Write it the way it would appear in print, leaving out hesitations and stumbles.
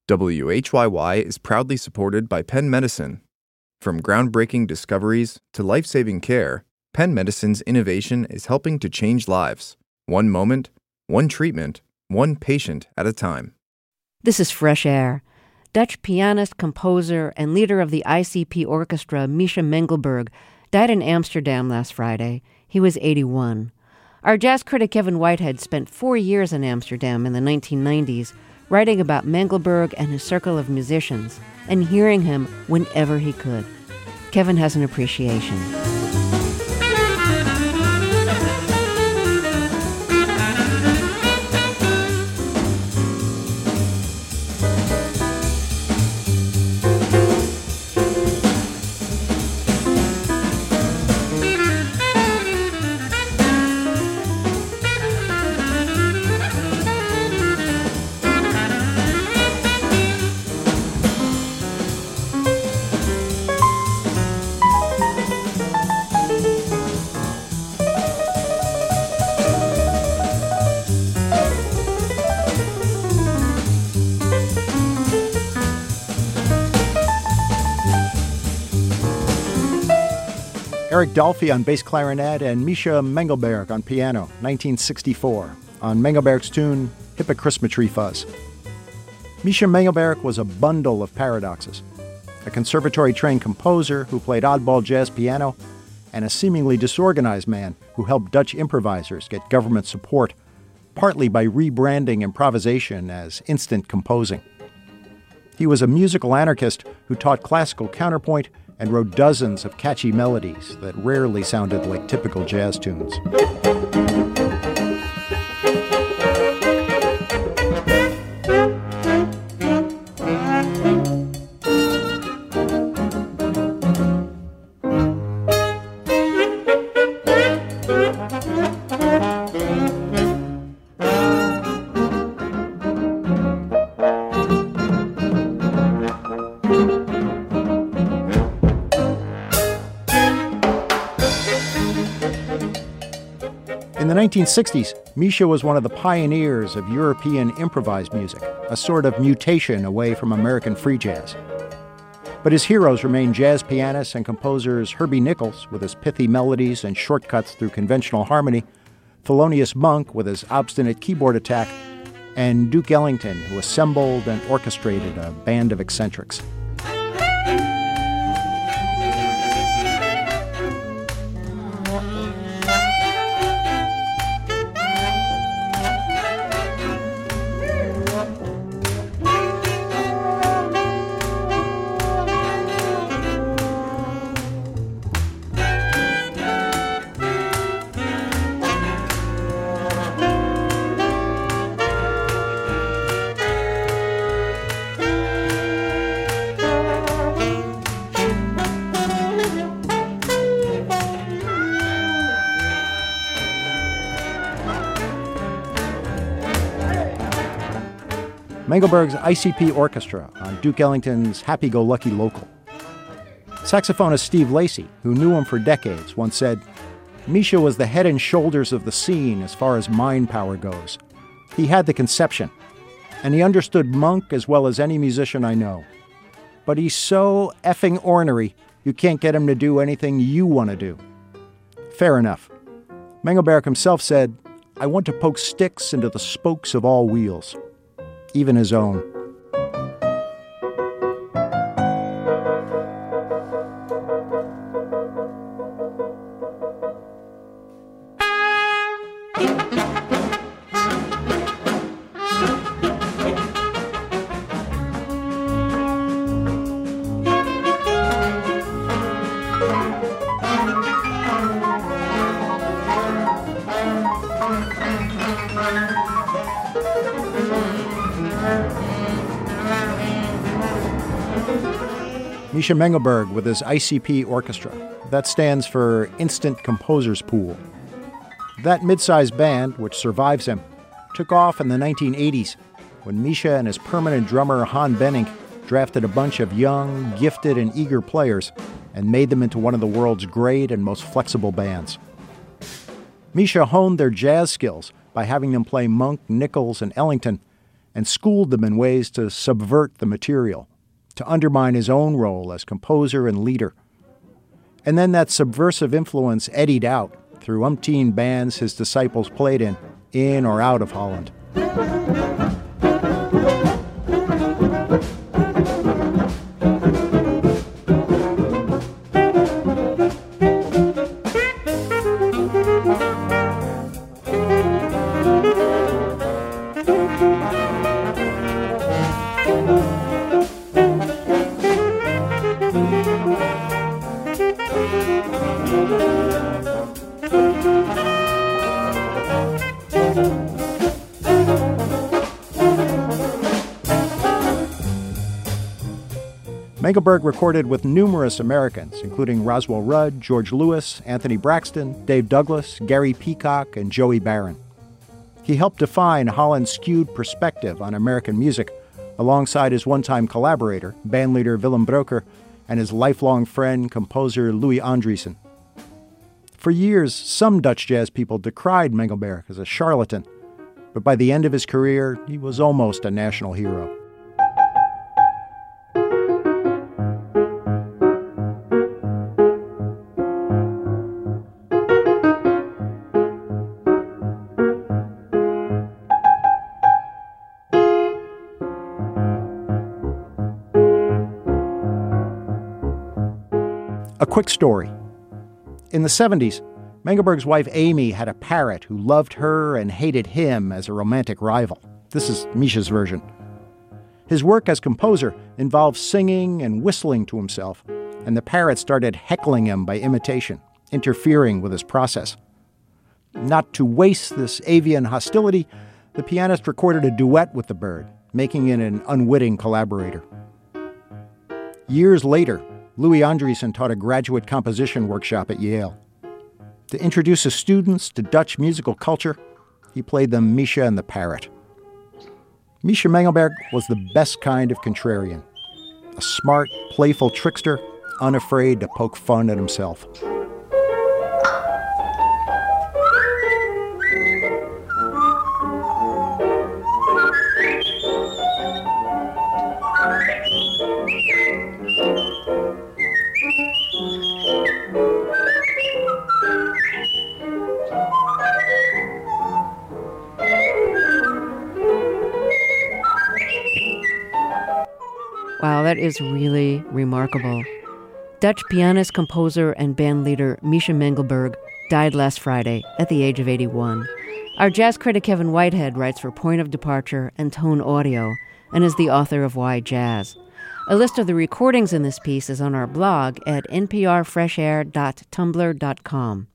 WHYY is proudly supported by Penn Medicine. From groundbreaking discoveries to life-saving care, Penn Medicine's innovation is helping to change lives. One moment, one treatment, one patient at a time. This is Fresh Air. Dutch pianist, composer, and leader of the ICP Orchestra, Misha Mengelberg, died in Amsterdam last Friday. He was 81. Our jazz critic Kevin Whitehead spent 4 years in Amsterdam in the 1990s, writing about Mengelberg and his circle of musicians, and hearing him whenever he could. Kevin has an appreciation. Eric Dolphy on bass clarinet and Misha Mengelberg on piano, 1964, on Mengelberg's tune, Hippocrismatry Fuzz. Misha Mengelberg was a bundle of paradoxes, a conservatory-trained composer who played oddball jazz piano, and a seemingly disorganized man who helped Dutch improvisers get government support, partly by rebranding improvisation as instant composing. He was a musical anarchist who taught classical counterpoint and wrote dozens of catchy melodies that rarely sounded like typical jazz tunes. In the 1960s, Misha was one of the pioneers of European improvised music, a sort of mutation away from American free jazz. But his heroes remain jazz pianists and composers Herbie Nichols, with his pithy melodies and shortcuts through conventional harmony, Thelonious Monk, with his obstinate keyboard attack, and Duke Ellington, who assembled and orchestrated a band of eccentrics. Mengelberg's ICP Orchestra on Duke Ellington's Happy-Go-Lucky Local. Saxophonist Steve Lacy, who knew him for decades, once said, "Misha was the head and shoulders of the scene as far as mind power goes. He had the conception, and he understood Monk as well as any musician I know. But he's so effing ornery, you can't get him to do anything you want to do." Fair enough. Mengelberg himself said, "I want to poke sticks into the spokes of all wheels." Even his own. Misha Mengelberg with his ICP Orchestra. That stands for Instant Composers Pool. That mid-sized band, which survives him, took off in the 1980s when Misha and his permanent drummer Han Benink drafted a bunch of young, gifted, and eager players and made them into one of the world's great and most flexible bands. Misha honed their jazz skills by having them play Monk, Nichols, and Ellington, and schooled them in ways to subvert the material, to undermine his own role as composer and leader. And then that subversive influence eddied out through umpteen bands his disciples played in or out of Holland. Mengelberg recorded with numerous Americans, including Roswell Rudd, George Lewis, Anthony Braxton, Dave Douglas, Gary Peacock, and Joey Barron. He helped define Holland's skewed perspective on American music alongside his one-time collaborator, bandleader Willem Broeker, and his lifelong friend, composer Louis Andriessen. For years, some Dutch jazz people decried Mengelberg as a charlatan, but by the end of his career, he was almost a national hero. A quick story. In the 70s, Mengelberg's wife Amy had a parrot who loved her and hated him as a romantic rival. This is Misha's version. His work as composer involved singing and whistling to himself, and the parrot started heckling him by imitation, interfering with his process. Not to waste this avian hostility, the pianist recorded a duet with the bird, making it an unwitting collaborator. Years later, Louis Andriessen taught a graduate composition workshop at Yale. To introduce his students to Dutch musical culture, he played them Misha and the Parrot. Misha Mengelberg was the best kind of contrarian, a smart, playful trickster, unafraid to poke fun at himself. Wow, that is really remarkable. Dutch pianist, composer, and bandleader Misha Mengelberg died last Friday at the age of 81. Our jazz critic Kevin Whitehead writes for Point of Departure and Tone Audio and is the author of Why Jazz. A list of the recordings in this piece is on our blog at nprfreshair.tumblr.com.